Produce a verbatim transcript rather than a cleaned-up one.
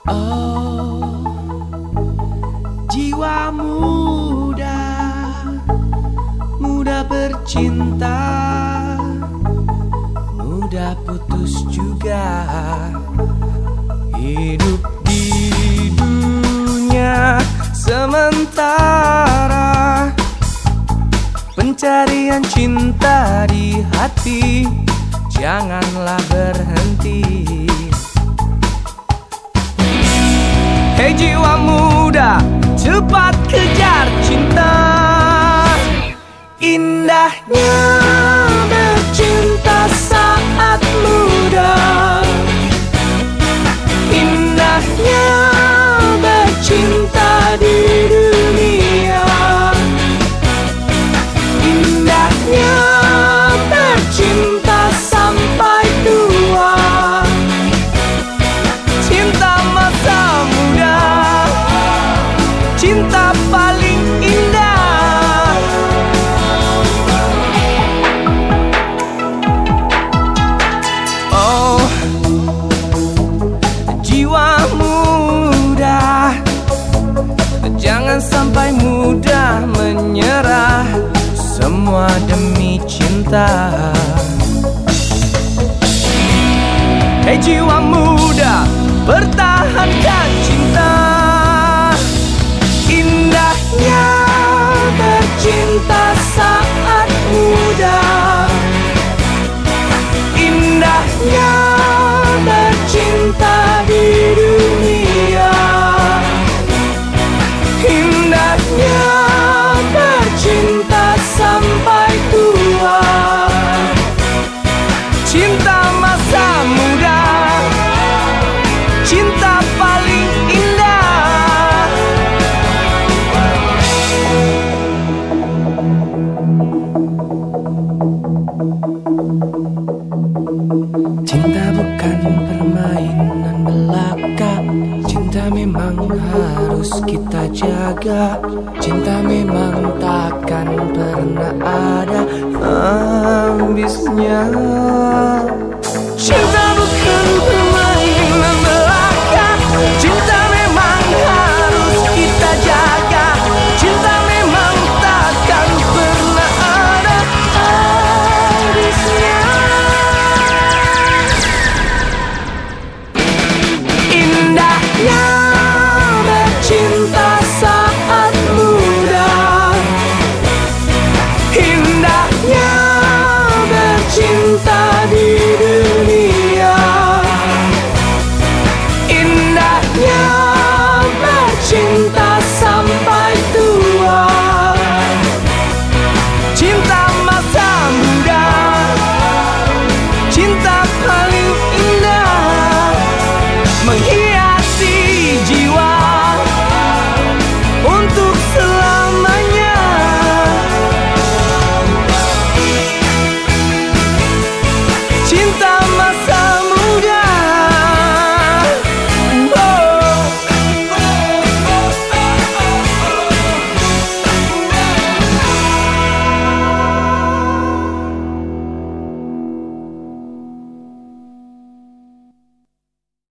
Oh, jiwa muda, muda bercinta, muda putus juga. Hidup di dunia sementara, pencarian cinta di hati, janganlah berhenti. Hei jiwa muda, cepat kejar cinta. Indahnya bercinta saat muda, indahnya bercinta di dunia, indahnya bercinta sampai tua. Cinta masa muda, cinta paling indah. Oh, jiwa muda, jangan sampai mudah menyerah, semua demi cinta. Hei jiwa muda, pertahankan cinta. Indahnya bercinta saat muda, indahnya bercinta di dunia, indahnya bercinta sampai tua. Cinta masa muda, cinta paling indah. Cinta bukan permainan belaka, cinta memang harus kita jaga. Cinta memang takkan pernah ada habisnya. Cinta